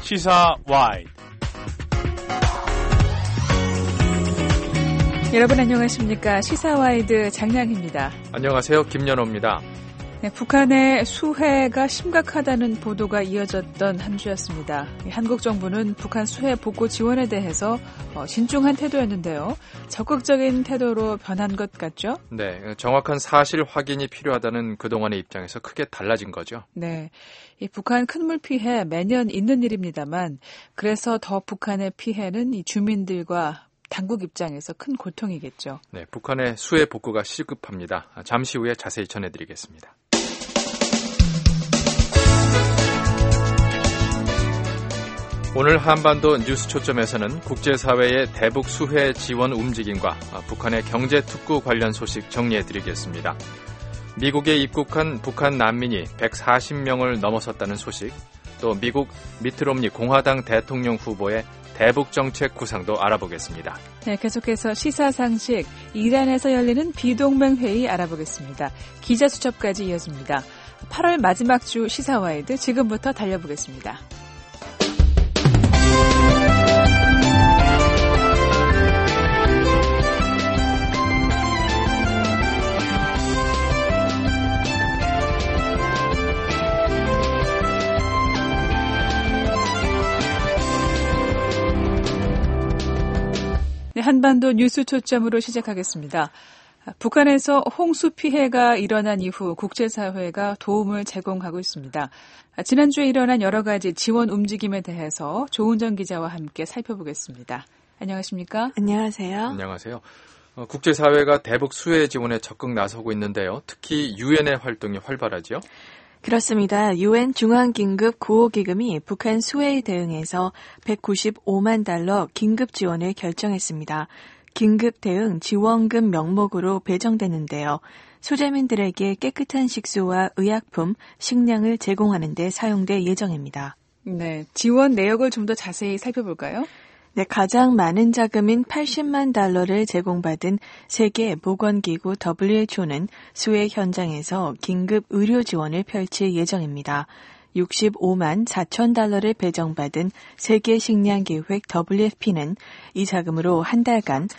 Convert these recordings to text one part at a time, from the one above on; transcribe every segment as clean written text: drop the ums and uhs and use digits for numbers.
시사와이드. 여러분 안녕하십니까? 시사와이드 장량입니다. 안녕하세요. 김연호입니다. 네, 북한의 수해가 심각하다는 보도가 이어졌던 한 주였습니다. 한국 정부는 북한 수해 복구 지원에 대해서 신중한 태도였는데요. 적극적인 태도로 변한 것 같죠? 네, 정확한 사실 확인이 필요하다는 그동안의 입장에서 크게 달라진 거죠. 네, 이 북한 큰물 피해 매년 있는 일입니다만 그래서 더 북한의 피해는 이 주민들과 당국 입장에서 큰 고통이겠죠. 네, 북한의 수해 복구가 시급합니다. 잠시 후에 자세히 전해드리겠습니다. 오늘 한반도 뉴스 초점에서는 국제사회의 대북 수해 지원 움직임과 북한의 경제 특구 관련 소식 정리해드리겠습니다. 미국에 입국한 북한 난민이 140명을 넘어섰다는 소식, 또 미국 미트롬니 공화당 대통령 후보의 대북 정책 구상도 알아보겠습니다. 네, 계속해서 시사상식, 이란에서 열리는 비동맹 회의 알아보겠습니다. 기자수첩까지 이어집니다. 8월 마지막 주 시사와이드 지금부터 달려보겠습니다. 네, 한반도 뉴스 초점으로 시작하겠습니다. 북한에서 홍수 피해가 일어난 이후 국제사회가 도움을 제공하고 있습니다. 지난주에 일어난 여러 가지 지원 움직임에 대해서 조은정 기자와 함께 살펴보겠습니다. 안녕하십니까? 안녕하세요. 안녕하세요. 국제사회가 대북 수해 지원에 적극 나서고 있는데요. 특히 유엔의 활동이 활발하죠? 그렇습니다. 유엔 중앙긴급 구호기금이 북한 수해에 대응해서 195만 달러 긴급 지원을 결정했습니다. 긴급 대응 지원금 명목으로 배정되는데요. 소재민들에게 깨끗한 식수와 의약품, 식량을 제공하는 데 사용될 예정입니다. 네, 지원 내역을 좀 더 자세히 살펴볼까요? 네, 가장 많은 자금인 80만 달러를 제공받은 세계보건기구 WHO는 수해 현장에서 긴급 의료 지원을 펼칠 예정입니다. 65만 4천 달러를 배정받은 세계식량계획 WFP는 이 자금으로 한 달간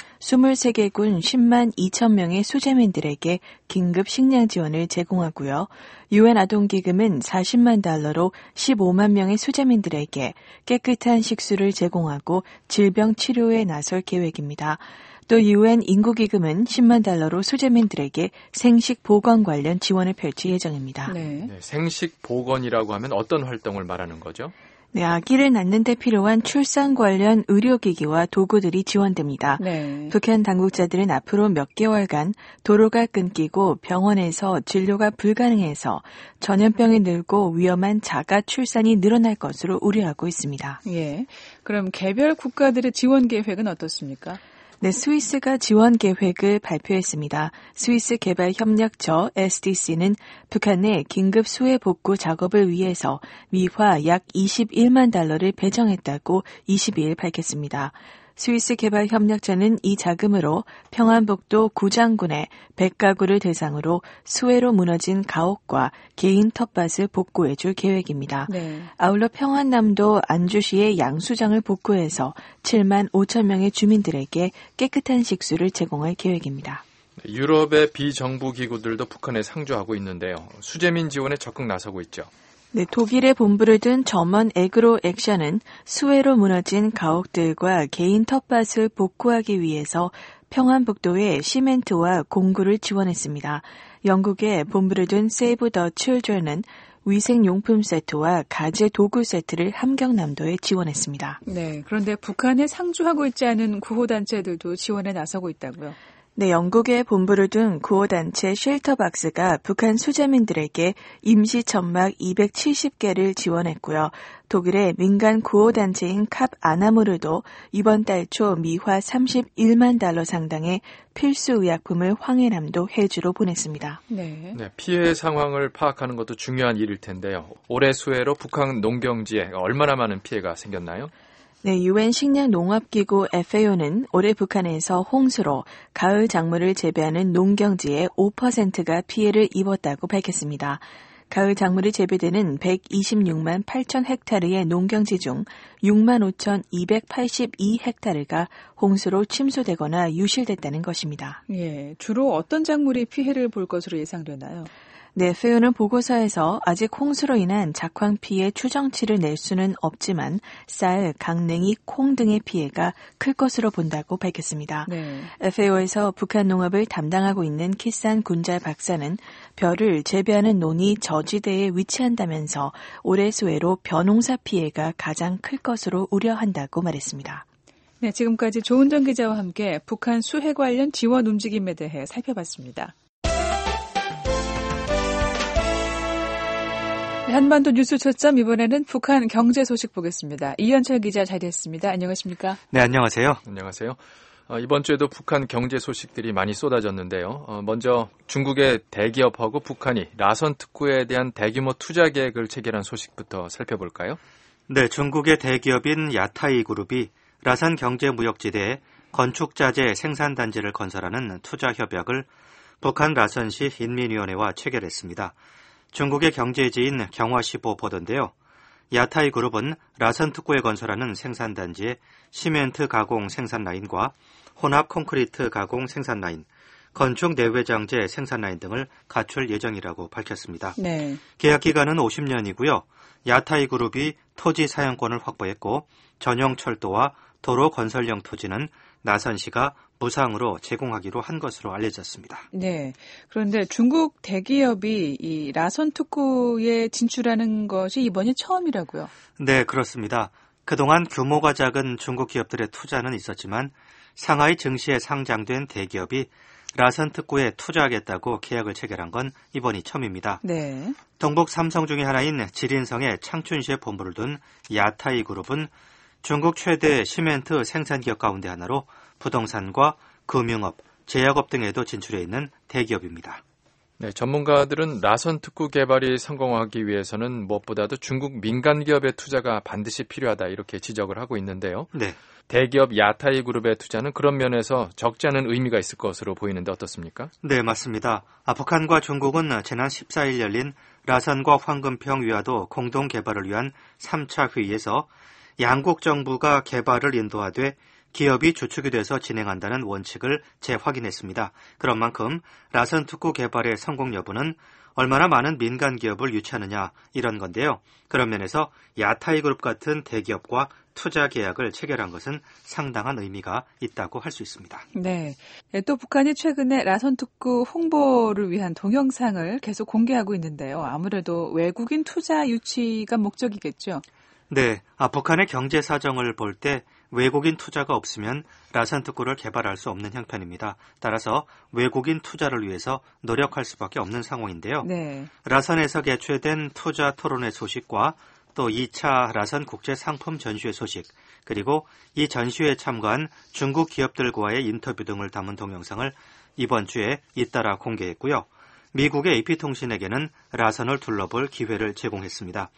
23개군 10만 2천 명의 수재민들에게 긴급 식량 지원을 제공하고요. 유엔 아동기금은 40만 달러로 15만 명의 수재민들에게 깨끗한 식수를 제공하고 질병 치료에 나설 계획입니다. 또 유엔 인구기금은 10만 달러로 수재민들에게 생식 보건 관련 지원을 펼칠 예정입니다. 네, 생식 보건이라고 하면 어떤 활동을 말하는 거죠? 네, 아기를 낳는 데 필요한 출산 관련 의료기기와 도구들이 지원됩니다. 네. 북한 당국자들은 앞으로 몇 개월간 도로가 끊기고 병원에서 진료가 불가능해서 전염병이 늘고 위험한 자가 출산이 늘어날 것으로 우려하고 있습니다. 예. 그럼 개별 국가들의 지원 계획은 어떻습니까? 네, 스위스가 지원 계획을 발표했습니다. 스위스 개발협력처 SDC는 북한 내 긴급 수해 복구 작업을 위해서 미화 약 21만 달러를 배정했다고 22일 밝혔습니다. 스위스 개발협력처는 이 자금으로 평안북도 구장군의 100가구를 대상으로 수해로 무너진 가옥과 개인 텃밭을 복구해 줄 계획입니다. 네. 아울러 평안남도 안주시의 양수장을 복구해서 7만 5천 명의 주민들에게 깨끗한 식수를 제공할 계획입니다. 유럽의 비정부 기구들도 북한에 상주하고 있는데요. 수재민 지원에 적극 나서고 있죠. 네, 독일의 본부를 둔 점원 에그로 액션은 수해로 무너진 가옥들과 개인 텃밭을 복구하기 위해서 평안북도에 시멘트와 공구를 지원했습니다. 영국의 본부를 둔 세이브 더 칠드런은 위생용품 세트와 가재 도구 세트를 함경남도에 지원했습니다. 네, 그런데 북한에 상주하고 있지 않은 구호단체들도 지원에 나서고 있다고요? 네, 영국의 본부를 둔 구호단체 쉘터박스가 북한 수재민들에게 임시 천막 270개를 지원했고요. 독일의 민간 구호단체인 캅 아나무르도 이번 달 초 미화 31만 달러 상당의 필수 의약품을 황해남도 해주로 보냈습니다. 네. 네, 피해 상황을 파악하는 것도 중요한 일일 텐데요. 올해 수해로 북한 농경지에 얼마나 많은 피해가 생겼나요? 네, 유엔 식량농업기구 FAO는 올해 북한에서 홍수로 가을 작물을 재배하는 농경지의 5%가 피해를 입었다고 밝혔습니다. 가을 작물이 재배되는 126만 8천 헥타르의 농경지 중 6만 5,282 헥타르가 홍수로 침수되거나 유실됐다는 것입니다. 예, 주로 어떤 작물이 피해를 볼 것으로 예상되나요? 네, 페어는 보고서에서 아직 홍수로 인한 작황 피해 추정치를 낼 수는 없지만 쌀, 강냉이, 콩 등의 피해가 클 것으로 본다고 밝혔습니다. 네. 페어에서 북한 농업을 담당하고 있는 키산 군잘 박사는 벼를 재배하는 논이 저지대에 위치한다면서 올해 수해로 벼농사 피해가 가장 클 것으로 우려한다고 말했습니다. 네, 지금까지 조은정 기자와 함께 북한 수해 관련 지원 움직임에 대해 살펴봤습니다. 한반도 뉴스 초점, 이번에는 북한 경제 소식 보겠습니다. 이현철 기자 자리했습니다. 안녕하십니까? 네, 안녕하세요. 안녕하세요. 이번 주에도 북한 경제 소식들이 많이 쏟아졌는데요. 먼저 중국의 대기업하고 북한이 라선 특구에 대한 대규모 투자 계획을 체결한 소식부터 살펴볼까요? 네, 중국의 대기업인 야타이 그룹이 라산 경제무역지대에 건축자재 생산단지를 건설하는 투자 협약을 북한 라선시 인민위원회와 체결했습니다. 중국의 경제지인 경화시보 보도인데요. 야타이 그룹은 라선 특구에 건설하는 생산단지에 시멘트 가공 생산라인과 혼합 콘크리트 가공 생산라인, 건축 내외장재 생산라인 등을 갖출 예정이라고 밝혔습니다. 네. 계약 기간은 50년이고요. 야타이 그룹이 토지 사용권을 확보했고 전용 철도와 도로 건설용 토지는 라선시가 무상으로 제공하기로 한 것으로 알려졌습니다. 네. 그런데 중국 대기업이 이 라선 특구에 진출하는 것이 이번이 처음이라고요? 네, 그렇습니다. 그동안 규모가 작은 중국 기업들의 투자는 있었지만 상하이 증시에 상장된 대기업이 라선 특구에 투자하겠다고 계약을 체결한 건 이번이 처음입니다. 네. 동북 삼성 중의 하나인 지린성의 창춘시에 본부를 둔 야타이 그룹은 중국 최대 시멘트 생산기업 가운데 하나로 부동산과 금융업, 제약업 등에도 진출해 있는 대기업입니다. 네, 전문가들은 라선 특구 개발이 성공하기 위해서는 무엇보다도 중국 민간 기업의 투자가 반드시 필요하다 이렇게 지적을 하고 있는데요. 네. 대기업 야타이 그룹의 투자는 그런 면에서 적지 않은 의미가 있을 것으로 보이는데 어떻습니까? 네, 맞습니다. 북한과 중국은 지난 14일 열린 라선과 황금평 위화도 공동 개발을 위한 3차 회의에서 양국 정부가 개발을 인도하되 기업이 주축이 돼서 진행한다는 원칙을 재확인했습니다. 그런 만큼 라선 특구 개발의 성공 여부는 얼마나 많은 민간 기업을 유치하느냐 이런 건데요. 그런 면에서 야타이 그룹 같은 대기업과 투자 계약을 체결한 것은 상당한 의미가 있다고 할 수 있습니다. 네. 또 북한이 최근에 라선 특구 홍보를 위한 동영상을 계속 공개하고 있는데요. 아무래도 외국인 투자 유치가 목적이겠죠? 네. 북한의 경제 사정을 볼 때 외국인 투자가 없으면 라선 특구를 개발할 수 없는 형편입니다. 따라서 외국인 투자를 위해서 노력할 수밖에 없는 상황인데요. 네. 라선에서 개최된 투자 토론회 소식과 또 2차 라선 국제 상품 전시회 소식, 그리고 이 전시회에 참가한 중국 기업들과의 인터뷰 등을 담은 동영상을 이번 주에 잇따라 공개했고요. 미국의 AP통신에게는 라선을 둘러볼 기회를 제공했습니다.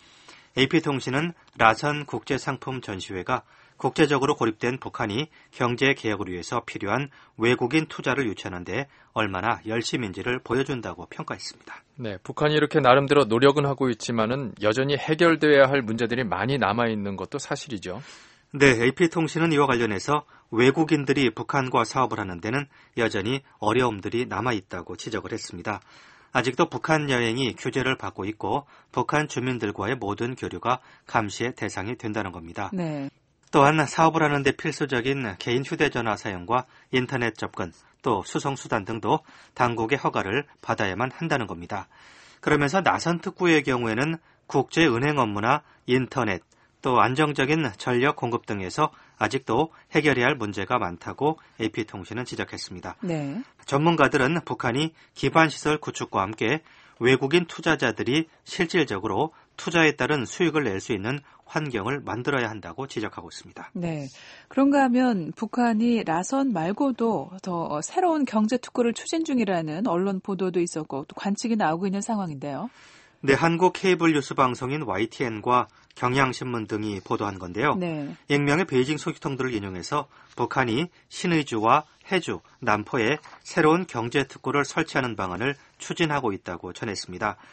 AP통신은 라선 국제 상품 전시회가 국제적으로 고립된 북한이 경제 개혁을 위해서 필요한 외국인 투자를 유치하는 데 얼마나 열심인지를 보여준다고 평가했습니다. 네, 북한이 이렇게 나름대로 노력은 하고 있지만은 여전히 해결돼야 할 문제들이 많이 남아있는 것도 사실이죠. 네, AP통신은 이와 관련해서 외국인들이 북한과 사업을 하는 데는 여전히 어려움들이 남아있다고 지적을 했습니다. 아직도 북한 여행이 규제를 받고 있고 북한 주민들과의 모든 교류가 감시의 대상이 된다는 겁니다. 네. 또한 사업을 하는 데 필수적인 개인 휴대전화 사용과 인터넷 접근, 또 수송수단 등도 당국의 허가를 받아야만 한다는 겁니다. 그러면서 라선 특구의 경우에는 국제은행 업무나 인터넷, 또 안정적인 전력 공급 등에서 아직도 해결해야 할 문제가 많다고 AP통신은 지적했습니다. 네. 전문가들은 북한이 기반시설 구축과 함께 외국인 투자자들이 실질적으로 투자에 따른 수익을 낼 수 있는 환경을 만들어야 한다고 지적하고 있습니다. 네. 그런가 하면 북한이 라선 말고도 더 새로운 경제 특구를 추진 중이라는 언론 보도도 있었고 또 관측이 나오고 있는 상황인데요. 네, 한국 케이블 뉴스 방송인 YTN과 경향신문 등이 보도한 건데요. 네. 익명의 베이징 소식통들을 인용해서 북한이 신의주와 해주, 남포에 새로운 경제 특구를 설치하는 방안을 추진하고 있다고 전했습니다.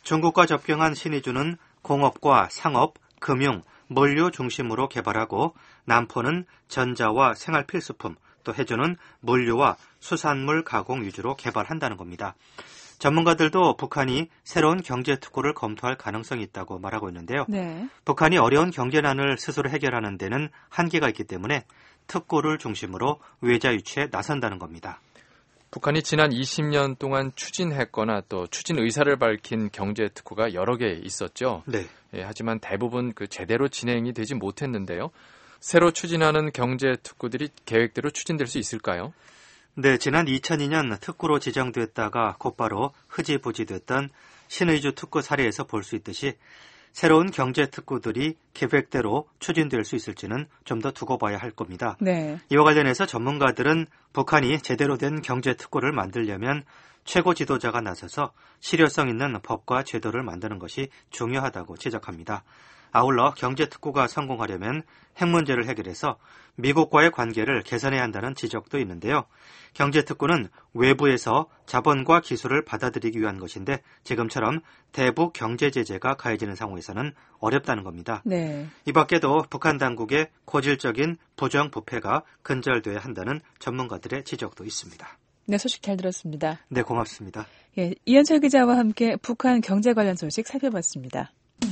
중국과 접경한 신의주는 공업과 상업, 금융, 물류 중심으로 개발하고 남포는 전자와 생활필수품, 또 해주는 물류와 수산물 가공 위주로 개발한다는 겁니다. 전문가들도 북한이 새로운 경제특구를 검토할 가능성이 있다고 말하고 있는데요. 네. 북한이 어려운 경제난을 스스로 해결하는 데는 한계가 있기 때문에 특구를 중심으로 외자 유치에 나선다는 겁니다. 북한이 지난 20년 동안 추진했거나 또 추진 의사를 밝힌 경제특구가 여러 개 있었죠. 네. 하지만 대부분 제대로 진행이 되지 못했는데요. 새로 추진하는 경제특구들이 계획대로 추진될 수 있을까요? 네, 지난 2002년 특구로 지정됐다가 곧바로 흐지부지됐던 신의주 특구 사례에서 볼 수 있듯이 새로운 경제특구들이 계획대로 추진될 수 있을지는 좀 더 두고 봐야 할 겁니다. 네. 이와 관련해서 전문가들은 북한이 제대로 된 경제특구를 만들려면 최고 지도자가 나서서 실효성 있는 법과 제도를 만드는 것이 중요하다고 지적합니다. 아울러 경제특구가 성공하려면 핵 문제를 해결해서 미국과의 관계를 개선해야 한다는 지적도 있는데요. 경제특구는 외부에서 자본과 기술을 받아들이기 위한 것인데 지금처럼 대북 경제 제재가 가해지는 상황에서는 어렵다는 겁니다. 네. 이 밖에도 북한 당국의 고질적인 부정부패가 근절돼야 한다는 전문가들의 지적도 있습니다. 네, 소식 잘 들었습니다. 네, 고맙습니다. 예, 이현철 기자와 함께 북한 경제 관련 소식 살펴봤습니다.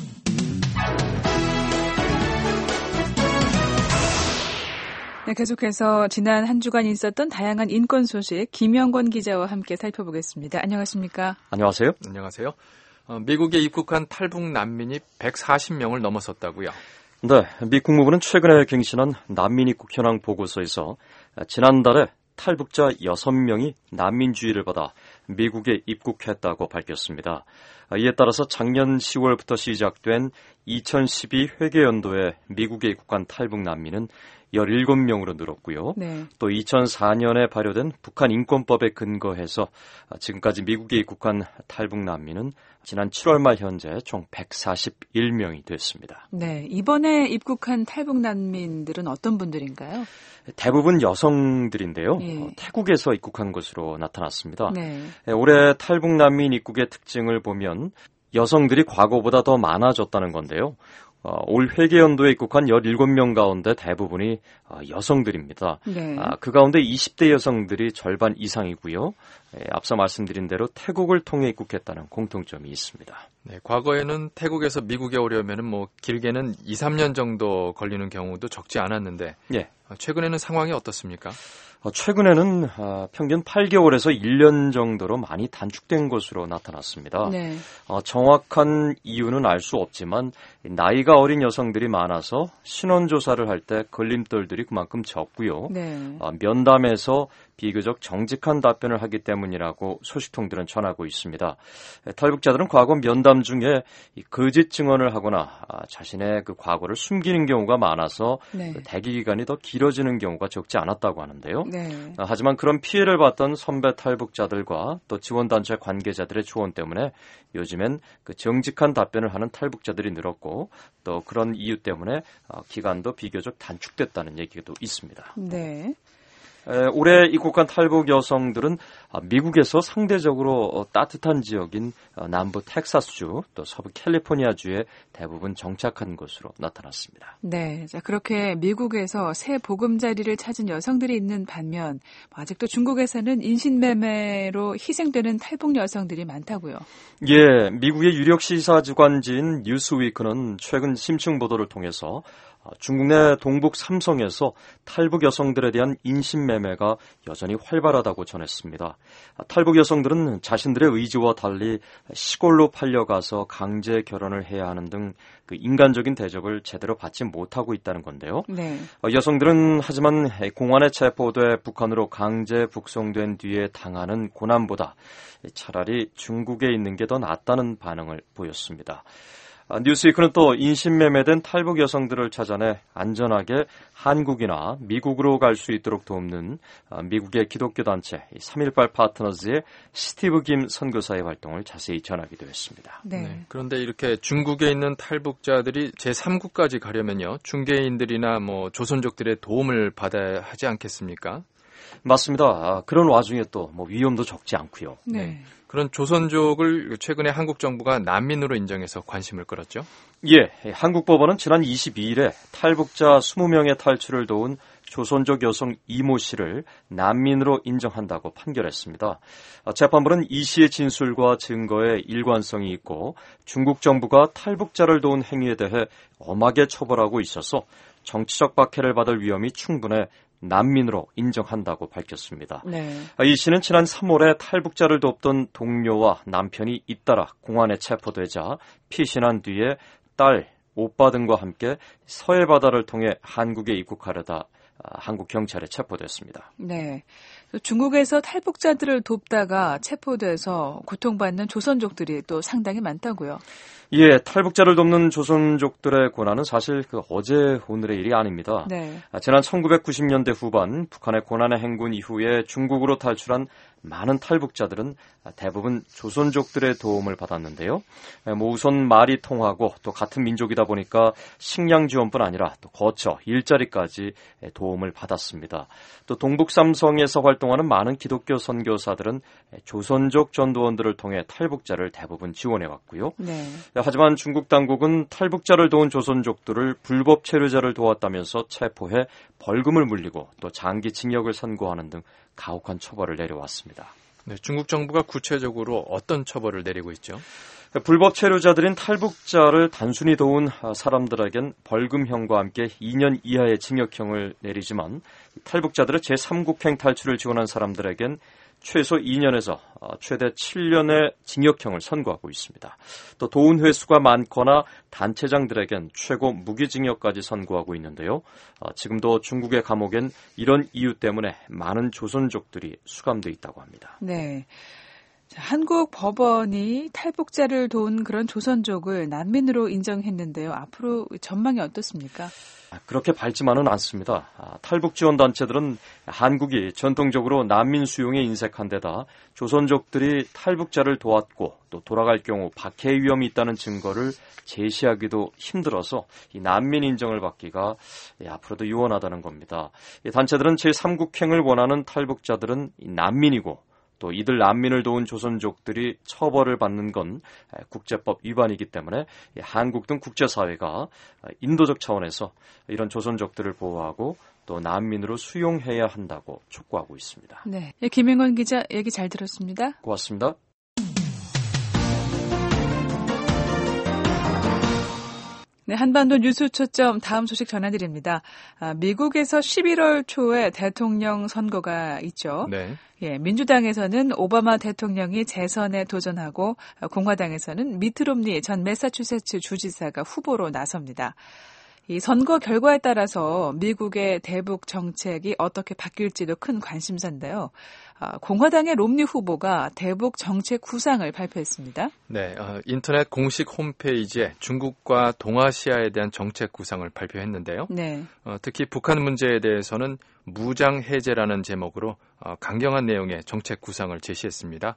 네, 계속해서 지난 한 주간 있었던 다양한 인권 소식 김영권 기자와 함께 살펴보겠습니다. 안녕하십니까? 안녕하세요. 안녕하세요. 미국에 입국한 탈북 난민이 140명을 넘어섰다고요? 네, 미 국무부는 최근에 갱신한 난민 입국 현황 보고서에서 지난달에 탈북자 6명이 난민주의를 받아 미국에 입국했다고 밝혔습니다. 이에 따라서 작년 10월부터 시작된 2012 회계연도에 미국에 입국한 탈북 난민은 17명으로 늘었고요. 네. 또 2004년에 발효된 북한 인권법에 근거해서 지금까지 미국에 입국한 탈북 난민은 지난 7월 말 현재 총 141명이 됐습니다. 네, 이번에 입국한 탈북 난민들은 어떤 분들인가요? 대부분 여성들인데요. 예. 태국에서 입국한 것으로 나타났습니다. 네. 올해 탈북 난민 입국의 특징을 보면 여성들이 과거보다 더 많아졌다는 건데요. 올 회계연도에 입국한 17명 가운데 대부분이 여성들입니다. 네. 그 가운데 20대 여성들이 절반 이상이고요. 앞서 말씀드린 대로 태국을 통해 입국했다는 공통점이 있습니다. 네, 과거에는 태국에서 미국에 오려면 길게는 2, 3년 정도 걸리는 경우도 적지 않았는데 예. 최근에는 상황이 어떻습니까? 최근에는 평균 8개월에서 1년 정도로 많이 단축된 것으로 나타났습니다. 네. 정확한 이유는 알 수 없지만 나이가 어린 여성들이 많아서 신원조사를 할 때 걸림돌들이 그만큼 적고요. 네. 면담에서 비교적 정직한 답변을 하기 때문이라고 소식통들은 전하고 있습니다. 탈북자들은 과거 면담 중에 거짓 증언을 하거나 자신의 그 과거를 숨기는 경우가 많아서 네. 대기 기간이 더 길어지는 경우가 적지 않았다고 하는데요. 네. 하지만 그런 피해를 봤던 선배 탈북자들과 또 지원단체 관계자들의 조언 때문에 요즘엔 그 정직한 답변을 하는 탈북자들이 늘었고 또 그런 이유 때문에 기간도 비교적 단축됐다는 얘기도 있습니다. 네. 올해 입국한 탈북 여성들은 미국에서 상대적으로 따뜻한 지역인 남부 텍사스주 또 서부 캘리포니아주에 대부분 정착한 것으로 나타났습니다. 네. 자, 그렇게 미국에서 새 보금자리를 찾은 여성들이 있는 반면 아직도 중국에서는 인신매매로 희생되는 탈북 여성들이 많다고요. 예, 미국의 유력 시사주간지인 뉴스위크는 최근 심층 보도를 통해서 중국 내 동북 삼성에서 탈북 여성들에 대한 인신매매가 여전히 활발하다고 전했습니다. 탈북 여성들은 자신들의 의지와 달리 시골로 팔려가서 강제 결혼을 해야 하는 등 그 인간적인 대접을 제대로 받지 못하고 있다는 건데요. 네. 여성들은 하지만 공안에 체포돼 북한으로 강제 북송된 뒤에 당하는 고난보다 차라리 중국에 있는 게 더 낫다는 반응을 보였습니다. 뉴스위크는 또 인신매매된 탈북 여성들을 찾아내 안전하게 한국이나 미국으로 갈 수 있도록 돕는 미국의 기독교 단체 3.18 파트너즈의 스티브 김 선교사의 활동을 자세히 전하기도 했습니다. 네. 그런데 이렇게 중국에 있는 탈북자들이 제3국까지 가려면요. 중개인들이나 조선족들의 도움을 받아야 하지 않겠습니까? 맞습니다. 그런 와중에 또 위험도 적지 않고요. 네. 그런 조선족을 최근에 한국 정부가 난민으로 인정해서 관심을 끌었죠. 예, 한국 법원은 지난 22일에 탈북자 20명의 탈출을 도운 조선족 여성 이모 씨를 난민으로 인정한다고 판결했습니다. 재판부는 이 씨의 진술과 증거에 일관성이 있고 중국 정부가 탈북자를 도운 행위에 대해 엄하게 처벌하고 있어서 정치적 박해를 받을 위험이 충분해 난민으로 인정한다고 밝혔습니다. 네. 이 씨는 지난 3월에 탈북자를 돕던 동료와 남편이 잇따라 공안에 체포되자 피신한 뒤에 딸, 오빠 등과 함께 서해 바다를 통해 한국에 입국하려다 한국 경찰에 체포됐습니다. 네. 중국에서 탈북자들을 돕다가 체포돼서 고통받는 조선족들이 또 상당히 많다고요. 예, 탈북자를 돕는 조선족들의 고난은 사실 어제 오늘의 일이 아닙니다. 네. 지난 1990년대 후반 북한의 고난의 행군 이후에 중국으로 탈출한 많은 탈북자들은 대부분 조선족들의 도움을 받았는데요. 우선 말이 통하고 또 같은 민족이다 보니까 식량 지원뿐 아니라 또 거처, 일자리까지 도움을 받았습니다. 또 동북 삼성에서 활동하는 많은 기독교 선교사들은 조선족 전도원들을 통해 탈북자를 대부분 지원해왔고요. 네. 하지만 중국 당국은 탈북자를 도운 조선족들을 불법 체류자를 도왔다면서 체포해 벌금을 물리고 또 장기 징역을 선고하는 등 가혹한 처벌을 내려왔습니다. 네, 중국 정부가 구체적으로 어떤 처벌을 내리고 있죠? 불법 체류자들인 탈북자를 단순히 도운 사람들에겐 벌금형과 함께 2년 이하의 징역형을 내리지만 탈북자들의 제3국행 탈출을 지원한 사람들에겐 최소 2년에서 최대 7년의 징역형을 선고하고 있습니다. 또 도운 횟수가 많거나 단체장들에겐 최고 무기징역까지 선고하고 있는데요. 지금도 중국의 감옥엔 이런 이유 때문에 많은 조선족들이 수감돼 있다고 합니다. 네. 한국 법원이 탈북자를 도운 그런 조선족을 난민으로 인정했는데요. 앞으로 전망이 어떻습니까? 그렇게 밝지만은 않습니다. 탈북 지원 단체들은 한국이 전통적으로 난민 수용에 인색한 데다 조선족들이 탈북자를 도왔고 또 돌아갈 경우 박해 위험이 있다는 증거를 제시하기도 힘들어서 이 난민 인정을 받기가 앞으로도 유언하다는 겁니다. 이 단체들은 제3국행을 원하는 탈북자들은 난민이고 또 이들 난민을 도운 조선족들이 처벌을 받는 건 국제법 위반이기 때문에 한국 등 국제사회가 인도적 차원에서 이런 조선족들을 보호하고 또 난민으로 수용해야 한다고 촉구하고 있습니다. 네, 김영원 기자 얘기 잘 들었습니다. 고맙습니다. 네, 한반도 뉴스 초점 다음 소식 전해드립니다. 미국에서 11월 초에 대통령 선거가 있죠. 네. 예, 민주당에서는 오바마 대통령이 재선에 도전하고 공화당에서는 미트 롬니 전 매사추세츠 주지사가 후보로 나섭니다. 이 선거 결과에 따라서 미국의 대북 정책이 어떻게 바뀔지도 큰 관심사인데요. 공화당의 롬니 후보가 대북 정책 구상을 발표했습니다. 네, 인터넷 공식 홈페이지에 중국과 동아시아에 대한 정책 구상을 발표했는데요. 네. 특히 북한 문제에 대해서는 무장 해제라는 제목으로 강경한 내용의 정책 구상을 제시했습니다.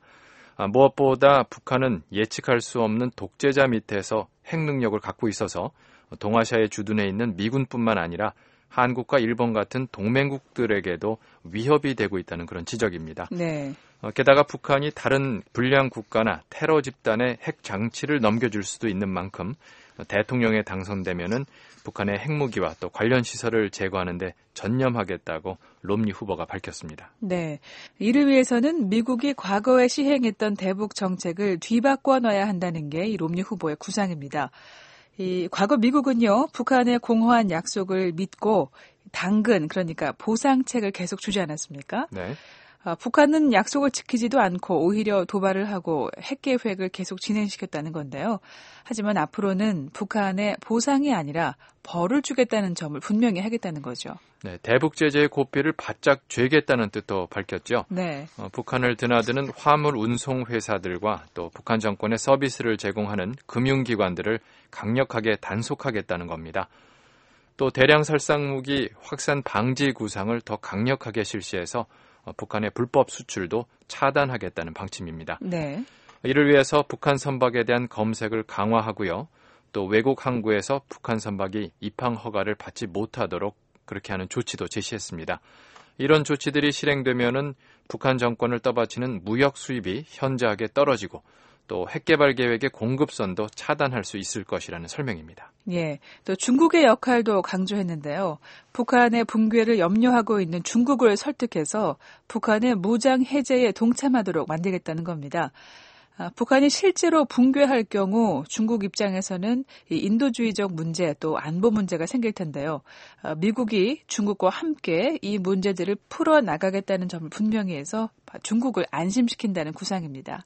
무엇보다 북한은 예측할 수 없는 독재자 밑에서 핵 능력을 갖고 있어서 동아시아에 주둔해 있는 미군뿐만 아니라 한국과 일본 같은 동맹국들에게도 위협이 되고 있다는 그런 지적입니다. 네. 게다가 북한이 다른 불량 국가나 테러 집단의 핵 장치를 넘겨줄 수도 있는 만큼 대통령에 당선되면은 북한의 핵무기와 또 관련 시설을 제거하는 데 전념하겠다고 롬니 후보가 밝혔습니다. 네. 이를 위해서는 미국이 과거에 시행했던 대북 정책을 뒤바꿔 놔야 한다는 게 이 롬니 후보의 구상입니다. 이 과거 미국은요, 북한의 공허한 약속을 믿고 당근, 그러니까 보상책을 계속 주지 않았습니까? 네. 북한은 약속을 지키지도 않고 오히려 도발을 하고 핵 계획을 계속 진행시켰다는 건데요. 하지만 앞으로는 북한의 보상이 아니라 벌을 주겠다는 점을 분명히 하겠다는 거죠. 네, 대북 제재의 고삐를 바짝 죄겠다는 뜻도 밝혔죠. 네. 북한을 드나드는 화물 운송 회사들과 또 북한 정권의 서비스를 제공하는 금융기관들을 강력하게 단속하겠다는 겁니다. 또 대량 살상무기 확산 방지 구상을 더 강력하게 실시해서 북한의 불법 수출도 차단하겠다는 방침입니다. 네. 이를 위해서 북한 선박에 대한 검색을 강화하고요. 또 외국 항구에서 북한 선박이 입항 허가를 받지 못하도록 그렇게 하는 조치도 제시했습니다. 이런 조치들이 실행되면은 북한 정권을 떠받치는 무역 수입이 현저하게 떨어지고 또 핵개발 계획의 공급선도 차단할 수 있을 것이라는 설명입니다. 예, 또 중국의 역할도 강조했는데요. 북한의 붕괴를 염려하고 있는 중국을 설득해서 북한의 무장 해제에 동참하도록 만들겠다는 겁니다. 북한이 실제로 붕괴할 경우 중국 입장에서는 이 인도주의적 문제 또 안보 문제가 생길 텐데요. 미국이 중국과 함께 이 문제들을 풀어나가겠다는 점을 분명히 해서 중국을 안심시킨다는 구상입니다.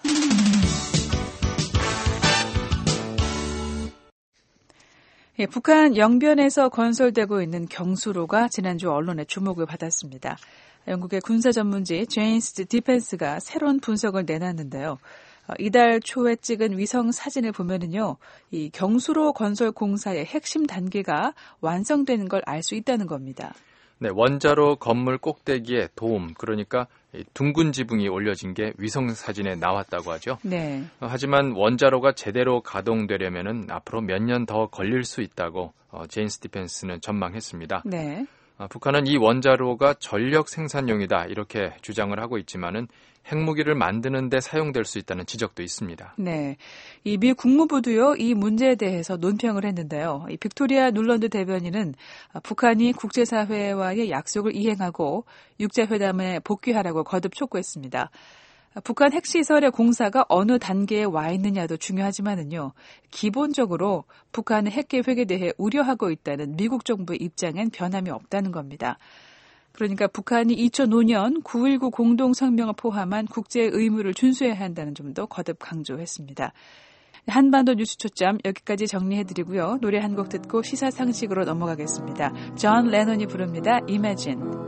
예, 북한 영변에서 건설되고 있는 경수로가 지난주 언론의 주목을 받았습니다. 영국의 군사 전문지 제인스 디펜스가 새로운 분석을 내놨는데요. 이달 초에 찍은 위성 사진을 보면은요, 이 경수로 건설 공사의 핵심 단계가 완성되는 걸 알 수 있다는 겁니다. 네, 원자로 건물 꼭대기에 도움, 그러니까 둥근 지붕이 올려진 게 위성 사진에 나왔다고 하죠. 네. 하지만 원자로가 제대로 가동되려면은 앞으로 몇 년 더 걸릴 수 있다고 제인스 디펜스는 전망했습니다. 네. 북한은 이 원자로가 전력 생산용이다 이렇게 주장을 하고 있지만은 핵무기를 만드는 데 사용될 수 있다는 지적도 있습니다. 네, 이 미 국무부도요 이 문제에 대해서 논평을 했는데요. 이 빅토리아 눌런드 대변인은 북한이 국제사회와의 약속을 이행하고 육자회담에 복귀하라고 거듭 촉구했습니다. 북한 핵시설의 공사가 어느 단계에 와 있느냐도 중요하지만은요, 기본적으로 북한의 핵계획에 대해 우려하고 있다는 미국 정부의 입장엔 변함이 없다는 겁니다. 그러니까 북한이 2005년 9.19 공동성명을 포함한 국제의 의무를 준수해야 한다는 점도 거듭 강조했습니다. 한반도 뉴스 초점 여기까지 정리해드리고요. 노래 한 곡 듣고 시사상식으로 넘어가겠습니다. 존 레논이 부릅니다. Imagine.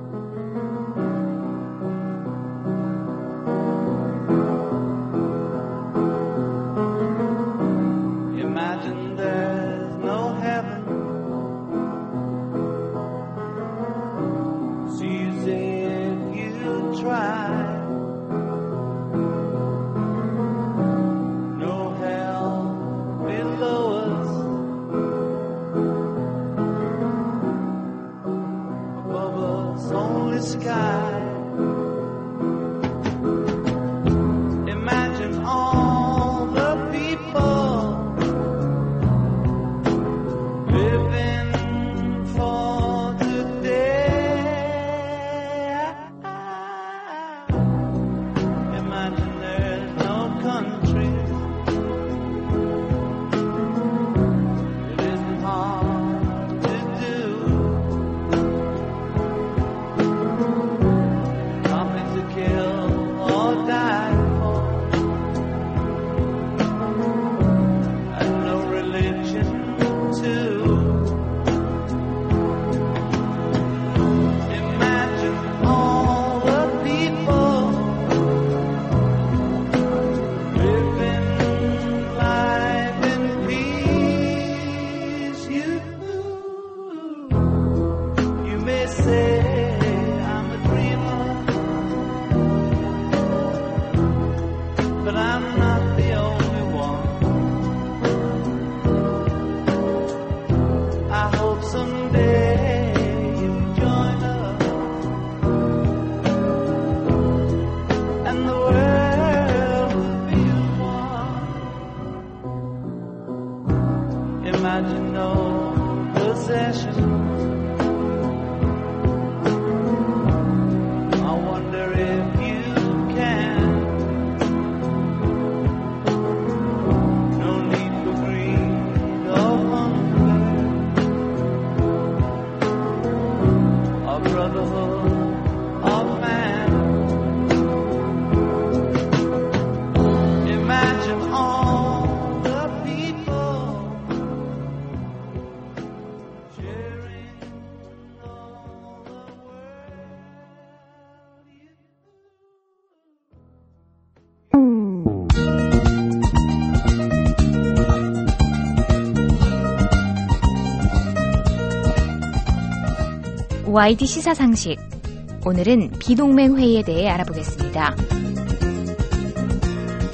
YD 시사상식. 오늘은 비동맹 회의에 대해 알아보겠습니다.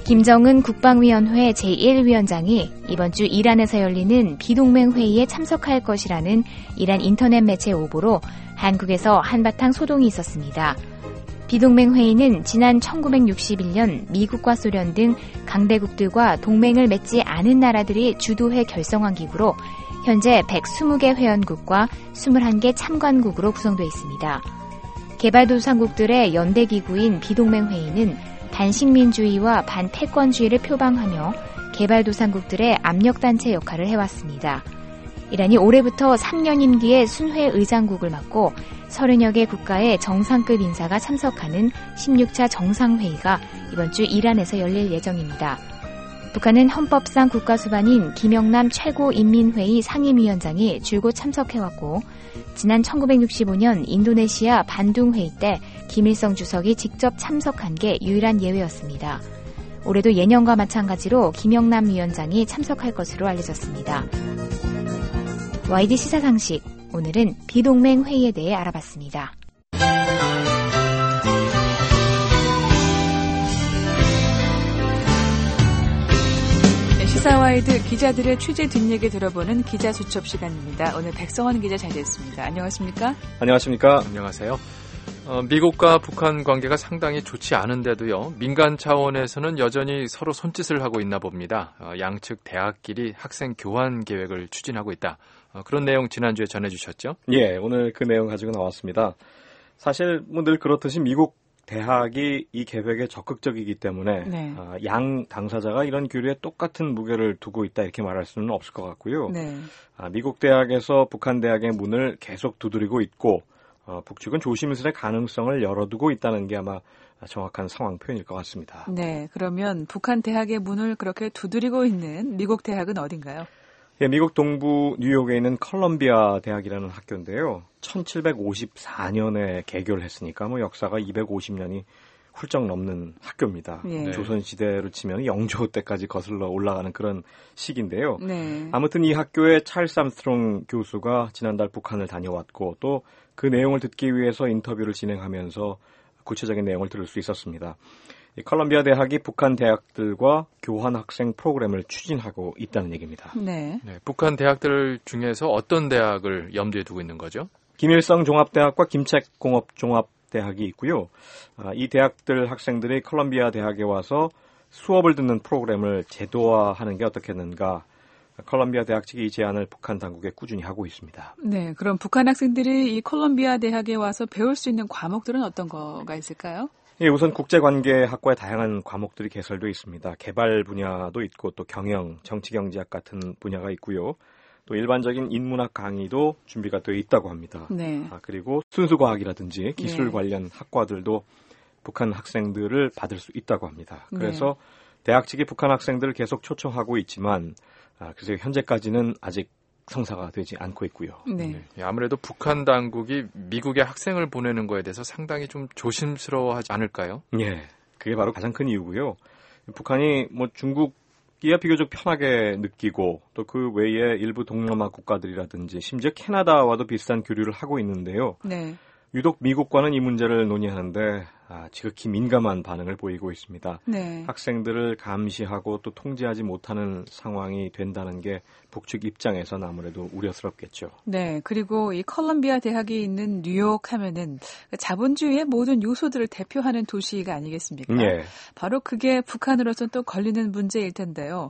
김정은 국방위원회 제1위원장이 이번 주 이란에서 열리는 비동맹 회의에 참석할 것이라는 이란 인터넷 매체 오보로 한국에서 한바탕 소동이 있었습니다. 비동맹 회의는 지난 1961년 미국과 소련 등 강대국들과 동맹을 맺지 않은 나라들이 주도해 결성한 기구로 현재 120개 회원국과 21개 참관국으로 구성되어 있습니다. 개발도상국들의 연대기구인 비동맹 회의는 반식민주의와 반패권주의를 표방하며 개발도상국들의 압력단체 역할을 해왔습니다. 이란이 올해부터 3년 임기의 순회 의장국을 맡고 30여 개 국가의 정상급 인사가 참석하는 16차 정상회의가 이번 주 이란에서 열릴 예정입니다. 북한은 헌법상 국가수반인 김영남 최고인민회의 상임위원장이 줄곧 참석해왔고 지난 1965년 인도네시아 반둥회의 때 김일성 주석이 직접 참석한 게 유일한 예외였습니다. 올해도 예년과 마찬가지로 김영남 위원장이 참석할 것으로 알려졌습니다. YD 시사상식, 오늘은 비동맹 회의에 대해 알아봤습니다. 시사와이드 기자들의 취재 뒷얘기 들어보는 기자수첩 시간입니다. 오늘 백성원 기자 자리했습니다. 안녕하십니까? 안녕하십니까? 안녕하세요. 미국과 북한 관계가 상당히 좋지 않은데도요. 민간 차원에서는 여전히 서로 손짓을 하고 있나 봅니다. 양측 대학끼리 학생 교환 계획을 추진하고 있다. 그런 내용 지난주에 전해주셨죠? 예, 오늘 그 내용 가지고 나왔습니다. 사실 늘 그렇듯이 미국 대학이 이 계획에 적극적이기 때문에 네. 양 당사자가 이런 교류에 똑같은 무게를 두고 있다 이렇게 말할 수는 없을 것 같고요. 네. 미국 대학에서 북한 대학의 문을 계속 두드리고 있고 북측은 조심스레 가능성을 열어두고 있다는 게 아마 정확한 상황 표현일 것 같습니다. 네, 그러면 북한 대학의 문을 그렇게 두드리고 있는 미국 대학은 어딘가요? 예, 미국 동부 뉴욕에 있는 컬럼비아 대학이라는 학교인데요. 1754년에 개교를 했으니까 역사가 250년이 훌쩍 넘는 학교입니다. 예. 조선시대로 치면 영조 때까지 거슬러 올라가는 그런 시기인데요. 네. 아무튼 이 학교의 찰스 암스트롱 교수가 지난달 북한을 다녀왔고 또 그 내용을 듣기 위해서 인터뷰를 진행하면서 구체적인 내용을 들을 수 있었습니다. 이 컬럼비아 대학이 북한 대학들과 교환 학생 프로그램을 추진하고 있다는 얘기입니다. 네. 네, 북한 대학들 중에서 어떤 대학을 염두에 두고 있는 거죠? 김일성 종합대학과 김책공업 종합대학이 있고요. 이 대학들 학생들이 컬럼비아 대학에 와서 수업을 듣는 프로그램을 제도화하는 게 어떻겠는가. 컬럼비아 대학 측이 이 제안을 북한 당국에 꾸준히 하고 있습니다. 네, 그럼 북한 학생들이 이 콜롬비아 대학에 와서 배울 수 있는 과목들은 어떤 거가 있을까요? 예, 우선 국제관계학과의 다양한 과목들이 개설되어 있습니다. 개발 분야도 있고 또 경영, 정치경제학 같은 분야가 있고요. 또 일반적인 인문학 강의도 준비가 되어 있다고 합니다. 네. 그리고 순수과학이라든지 기술 네. 관련 학과들도 북한 학생들을 받을 수 있다고 합니다. 그래서 네. 대학 측이 북한 학생들을 계속 초청하고 있지만 그래서 현재까지는 아직 성사가 되지 않고 있고요. 네. 네, 아무래도 북한 당국이 미국에 학생을 보내는 거에 대해서 상당히 좀 조심스러워하지 않을까요? 예, 그게 바로 가장 큰 이유고요. 북한이 중국이야 비교적 편하게 느끼고 또 그 외에 일부 동남아 국가들이라든지 심지어 캐나다와도 비슷한 교류를 하고 있는데요. 네. 유독 미국과는 이 문제를 논의하는데 지극히 민감한 반응을 보이고 있습니다. 네. 학생들을 감시하고 또 통제하지 못하는 상황이 된다는 게 북측 입장에서는 아무래도 우려스럽겠죠. 네. 그리고 이 컬럼비아 대학이 있는 뉴욕 하면은 자본주의의 모든 요소들을 대표하는 도시가 아니겠습니까? 예. 바로 그게 북한으로서는 또 걸리는 문제일 텐데요.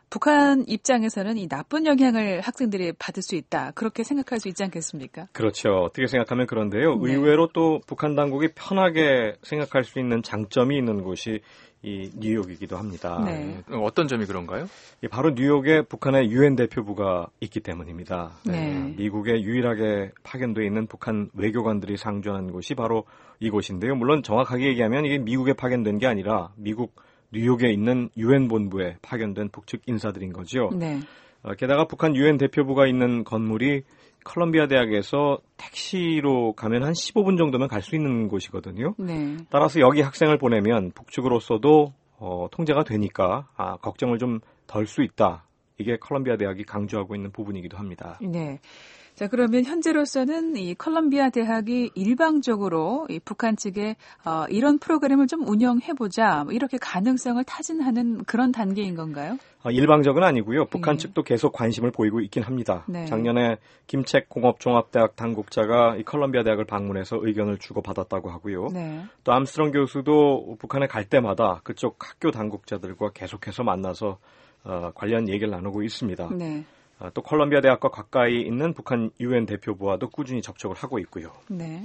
북한 입장에서는 이 나쁜 영향을 학생들이 받을 수 있다. 그렇게 생각할 수 있지 않겠습니까? 그렇죠. 어떻게 생각하면 그런데요. 네. 의외로 또 북한 당국이 편하게 생각할 수 있는 장점이 있는 곳이 이 뉴욕이기도 합니다. 네. 어떤 점이 그런가요? 바로 뉴욕에 북한의 유엔 대표부가 있기 때문입니다. 네. 미국에 유일하게 파견되어 있는 북한 외교관들이 상주하는 곳이 바로 이곳인데요. 물론 정확하게 얘기하면 이게 미국에 파견된 게 아니라 미국 뉴욕에 있는 유엔 본부에 파견된 북측 인사들인 거죠. 네. 게다가 북한 유엔 대표부가 있는 건물이 컬럼비아 대학에서 택시로 가면 한 15분 정도면 갈 수 있는 곳이거든요. 네. 따라서 여기 학생을 보내면 북측으로서도 통제가 되니까 걱정을 좀 덜 수 있다. 이게 컬럼비아 대학이 강조하고 있는 부분이기도 합니다. 네. 자, 그러면 현재로서는 이 컬럼비아 대학이 일방적으로 이 북한 측에 이런 프로그램을 좀 운영해보자 이렇게 가능성을 타진하는 그런 단계인 건가요? 일방적은 아니고요. 북한 측도 계속 관심을 보이고 있긴 합니다. 네. 작년에 김책 공업종합대학 당국자가 이 컬럼비아 대학을 방문해서 의견을 주고받았다고 하고요. 네. 또 암스트롱 교수도 북한에 갈 때마다 그쪽 학교 당국자들과 계속해서 만나서 관련 얘기를 나누고 있습니다. 네. 또 컬럼비아 대학과 가까이 있는 북한 유엔 대표부와도 꾸준히 접촉을 하고 있고요. 네.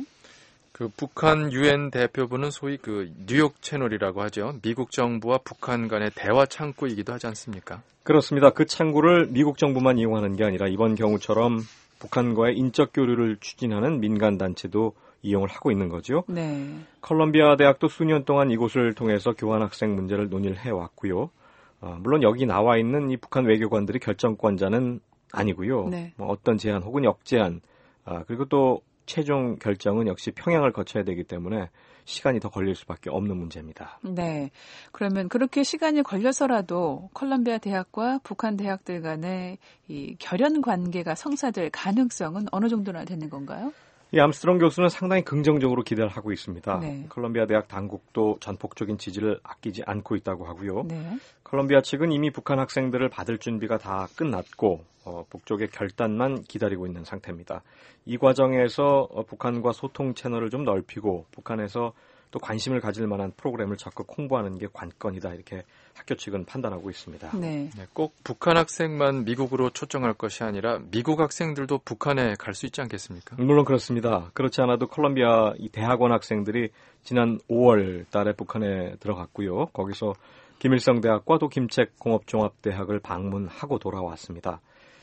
그 북한 유엔 대표부는 소위 그 뉴욕 채널이라고 하죠. 미국 정부와 북한 간의 대화 창구이기도 하지 않습니까? 그렇습니다. 그 창구를 미국 정부만 이용하는 게 아니라 이번 경우처럼 북한과의 인적 교류를 추진하는 민간 단체도 이용을 하고 있는 거죠. 네. 컬럼비아 대학도 수년 동안 이곳을 통해서 교환 학생 문제를 논의를 해왔고요. 물론 여기 나와 있는 이 북한 외교관들이 결정권자는 아니고요. 네. 어떤 제안 혹은 역제안 그리고 또 최종 결정은 역시 평양을 거쳐야 되기 때문에 시간이 더 걸릴 수밖에 없는 문제입니다. 네. 그러면 그렇게 시간이 걸려서라도 컬럼비아 대학과 북한 대학들 간의 이 결연 관계가 성사될 가능성은 어느 정도나 되는 건가요? 이 암스트롱 교수는 상당히 긍정적으로 기대를 하고 있습니다. 네. 콜롬비아 대학 당국도 전폭적인 지지를 아끼지 않고 있다고 하고요. 네. 콜롬비아 측은 이미 북한 학생들을 받을 준비가 다 끝났고 북쪽의 결단만 기다리고 있는 상태입니다. 이 과정에서 북한과 소통 채널을 좀 넓히고 북한에서 또 관심을 가질 만한 프로그램을 적극 홍보하는 게 관건이다 이렇게 학교 측은 판단하고 있습니다. 네. 꼭 북한 학생만 미국으로 초청할 것이 아니라 미국 학생들도 북한에 갈 수 있지 않겠습니까? 물론 그렇습니다. 그렇지 않아도 콜롬비아 이 대학원 학생들이 지난 5월 달에 북한에 들어갔고요. 거기서 김일성 대학과 또 김책 공업종합대학을 방문하고 돌아왔습니다.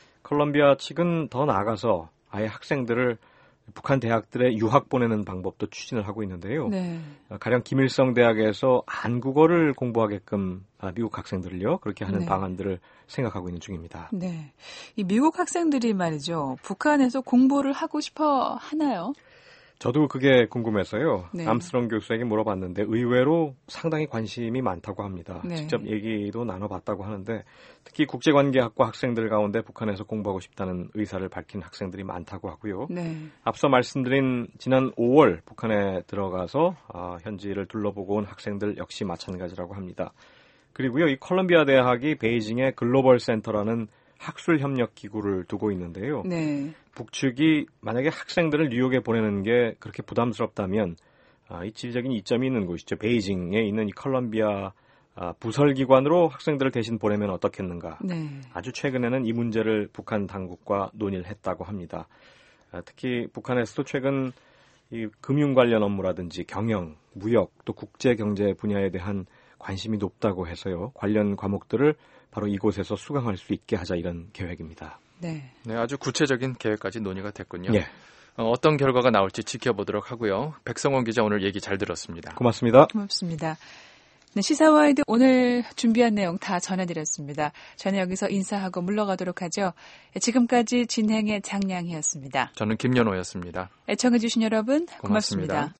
콜롬비아 측은 더 나아가서 아예 학생들을 북한 대학들에 유학 보내는 방법도 추진을 하고 있는데요. 네. 가령 김일성 대학에서 한국어를 공부하게끔 미국 학생들을요. 그렇게 하는 네. 방안들을 생각하고 있는 중입니다. 네. 이 미국 학생들이 말이죠. 북한에서 공부를 하고 싶어 하나요? 저도 그게 궁금해서요. 네. 암스트롱 교수에게 물어봤는데 의외로 상당히 관심이 많다고 합니다. 네. 직접 얘기도 나눠봤다고 하는데 특히 국제관계학과 학생들 가운데 북한에서 공부하고 싶다는 의사를 밝힌 학생들이 많다고 하고요. 네. 앞서 말씀드린 지난 5월 북한에 들어가서 현지를 둘러보고 온 학생들 역시 마찬가지라고 합니다. 그리고요, 이 콜롬비아 대학이 베이징에 글로벌 센터라는 학술 협력 기구를 두고 있는데요. 네. 북측이 만약에 학생들을 뉴욕에 보내는 게 그렇게 부담스럽다면 이 지리적인 이점이 있는 곳이죠. 베이징에 있는 이 콜롬비아 부설기관으로 학생들을 대신 보내면 어떻겠는가. 네. 아주 최근에는 이 문제를 북한 당국과 논의를 했다고 합니다. 특히 북한에서도 최근 이 금융 관련 업무라든지 경영, 무역, 또 국제경제 분야에 대한 관심이 높다고 해서요. 관련 과목들을 바로 이곳에서 수강할 수 있게 하자 이런 계획입니다. 네. 네, 아주 구체적인 계획까지 논의가 됐군요. 네. 어떤 결과가 나올지 지켜보도록 하고요. 백성원 기자 오늘 얘기 잘 들었습니다. 고맙습니다. 고맙습니다. 네, 시사와이드 오늘 준비한 내용 다 전해드렸습니다. 저는 여기서 인사하고 물러가도록 하죠. 지금까지 진행의 장량희였습니다. 저는 김연호였습니다. 애청해주신 여러분 고맙습니다. 고맙습니다.